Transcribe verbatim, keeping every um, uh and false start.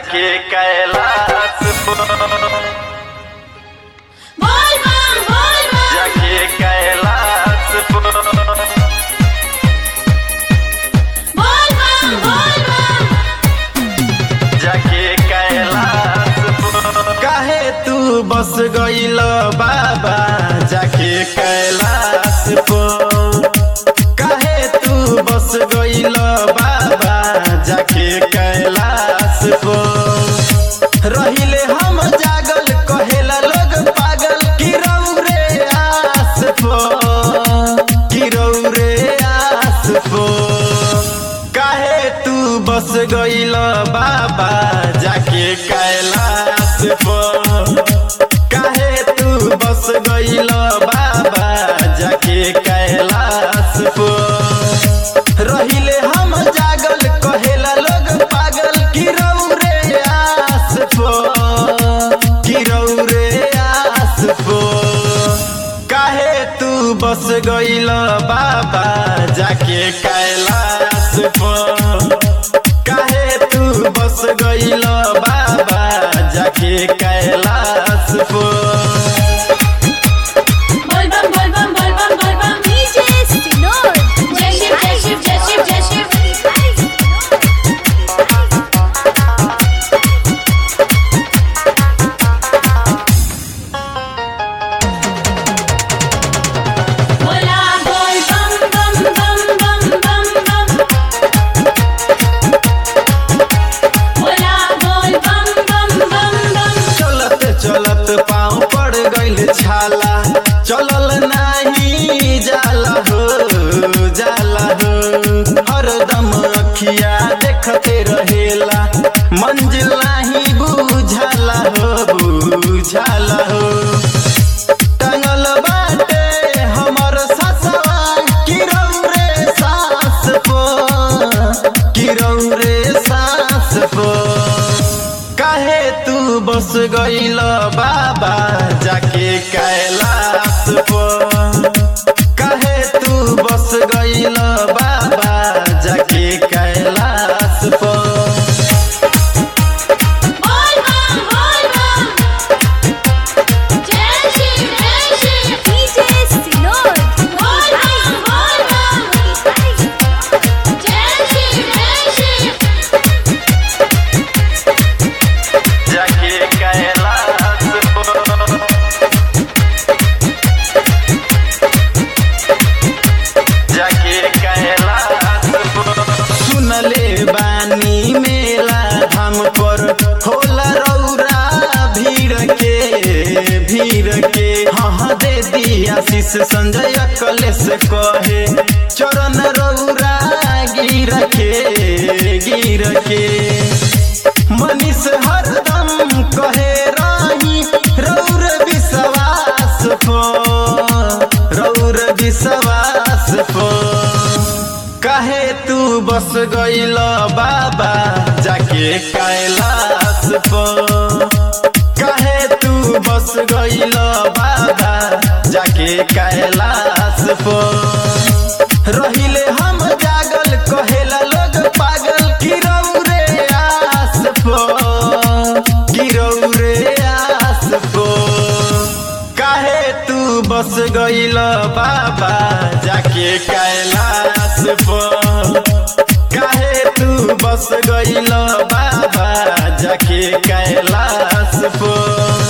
जाके कैलाश जाके कैलाश जाके कैलाश काहे तू बस गइल बाबा जाके कैलाश काहे तू बस गइल बाबा जाके कैलाश रहिले हम जागल कहेला लोग पागल गिरौ रे आस गिरौ रे आस काहे तू बस गइल बाबा जाके कैलाश काहे तू बस गइल बाबा जाके कैलाश रहिले हम जागल कहेला लोग पागल गिरौ रे आस गिरौ रे आस काहे तू बस गइल बाबा जाके कैलाश काहे तू बस गइल बाबा जाके कैलाश चलत पाँव पड़ गइल छाला चलल नाही जाला हो जाला हो हरदम अखिया देखते रहेला मंजिल नाही बुझाला हो बुझाला हो टांगल बाटे हमर ससवा गिरौ रे सास पो गिरौ रे सास पो काहे तू बस गइल बाबा जाके कैलाश काहे तू बस गइल बाबा जाके कैलाश सुनले बानी मेला धाम पर होला रौरा भीड़ के भीड़ के हाँ दे दिया आशीष संजय कलेश कहे चरण रौरा गिर के गिर के मनीष हरदम कहे रही रौर विश्वास पो रौर विश्वास पो काहे तू बस गइल बाबा जाके कैलाश काहे तू बस गइल बाबा जाके कैलाश रहिले हम जागल कहेला लोग पागल गिरौ रे आस गिरौ रे आस काहे तू बस गइल बाबा जाके कैलाश काहे तू बस गइल बाबा जाके कैलाश